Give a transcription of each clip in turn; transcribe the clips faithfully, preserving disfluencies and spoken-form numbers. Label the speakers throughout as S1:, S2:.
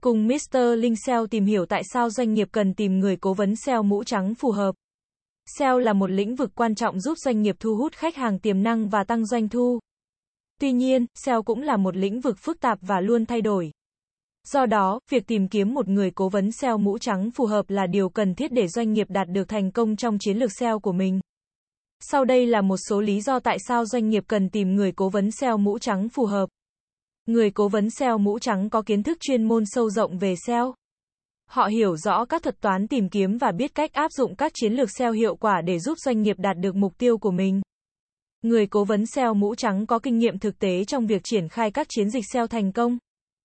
S1: Cùng mít tơ Linh ét e o tìm hiểu tại sao doanh nghiệp cần tìm người cố vấn ét e o mũ trắng phù hợp. ét e o là một lĩnh vực quan trọng giúp doanh nghiệp thu hút khách hàng tiềm năng và tăng doanh thu. Tuy nhiên, ét e o cũng là một lĩnh vực phức tạp và luôn thay đổi. Do đó, việc tìm kiếm một người cố vấn ét e o mũ trắng phù hợp là điều cần thiết để doanh nghiệp đạt được thành công trong chiến lược ét e o của mình. Sau đây là một số lý do tại sao doanh nghiệp cần tìm người cố vấn ét e o mũ trắng phù hợp. Người cố vấn ét e o mũ trắng có kiến thức chuyên môn sâu rộng về ét e o. Họ hiểu rõ các thuật toán tìm kiếm và biết cách áp dụng các chiến lược ét e o hiệu quả để giúp doanh nghiệp đạt được mục tiêu của mình. Người cố vấn ét e o mũ trắng có kinh nghiệm thực tế trong việc triển khai các chiến dịch ét e o thành công.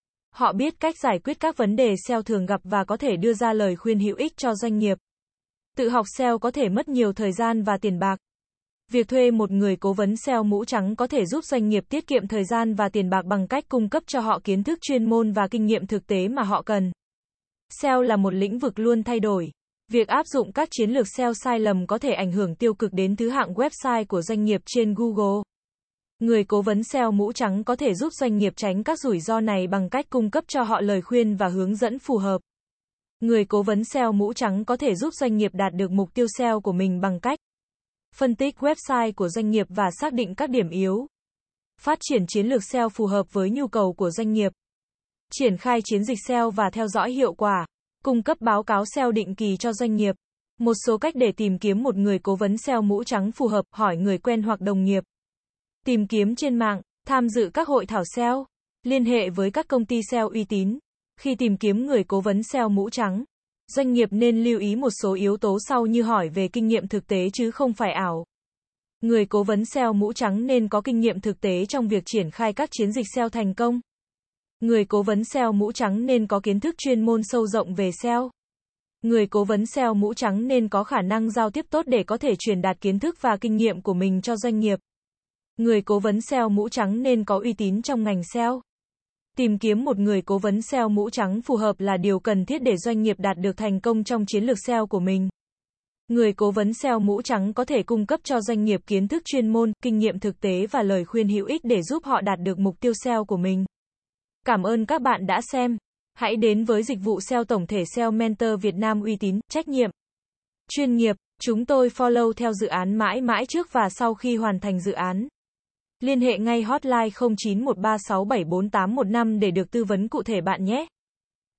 S1: Họ biết cách giải quyết các vấn đề ét e o thường gặp và có thể đưa ra lời khuyên hữu ích cho doanh nghiệp. Tự học ét e o có thể mất nhiều thời gian và tiền bạc. Việc thuê một người cố vấn ét e o mũ trắng có thể giúp doanh nghiệp tiết kiệm thời gian và tiền bạc bằng cách cung cấp cho họ kiến thức chuyên môn và kinh nghiệm thực tế mà họ cần. ét e o là một lĩnh vực luôn thay đổi. Việc áp dụng các chiến lược ét e o sai lầm có thể ảnh hưởng tiêu cực đến thứ hạng website của doanh nghiệp trên Google. Người cố vấn ét e o mũ trắng có thể giúp doanh nghiệp tránh các rủi ro này bằng cách cung cấp cho họ lời khuyên và hướng dẫn phù hợp. Người cố vấn ét e o mũ trắng có thể giúp doanh nghiệp đạt được mục tiêu ét e o của mình bằng cách phân tích website của doanh nghiệp và xác định các điểm yếu. Phát triển chiến lược ét e o phù hợp với nhu cầu của doanh nghiệp. Triển khai chiến dịch ét e o và theo dõi hiệu quả. Cung cấp báo cáo ét e o định kỳ cho doanh nghiệp. Một số cách để tìm kiếm một người cố vấn ét e o mũ trắng phù hợp: hỏi người quen hoặc đồng nghiệp. Tìm kiếm trên mạng, tham dự các hội thảo ét e o. Liên hệ với các công ty ét e o uy tín. Khi tìm kiếm người cố vấn ét e o mũ trắng, doanh nghiệp nên lưu ý một số yếu tố sau như hỏi về kinh nghiệm thực tế chứ không phải ảo. Người cố vấn ét e o mũ trắng nên có kinh nghiệm thực tế trong việc triển khai các chiến dịch ét e o thành công. Người cố vấn ét e o mũ trắng nên có kiến thức chuyên môn sâu rộng về ét e o. Người cố vấn ét e o mũ trắng nên có khả năng giao tiếp tốt để có thể truyền đạt kiến thức và kinh nghiệm của mình cho doanh nghiệp. Người cố vấn ét e o mũ trắng nên có uy tín trong ngành ét e o. Tìm kiếm một người cố vấn ét e o mũ trắng phù hợp là điều cần thiết để doanh nghiệp đạt được thành công trong chiến lược ét e o của mình. Người cố vấn ét e o mũ trắng có thể cung cấp cho doanh nghiệp kiến thức chuyên môn, kinh nghiệm thực tế và lời khuyên hữu ích để giúp họ đạt được mục tiêu ét e o của mình. Cảm ơn các bạn đã xem. Hãy đến với dịch vụ ét e o tổng thể ét e o Mentor Việt Nam uy tín, trách nhiệm, chuyên nghiệp. Chúng tôi follow theo dự án mãi mãi trước và sau khi hoàn thành dự án. Liên hệ ngay hotline không chín một ba sáu bảy bốn tám một năm để được tư vấn cụ thể bạn nhé.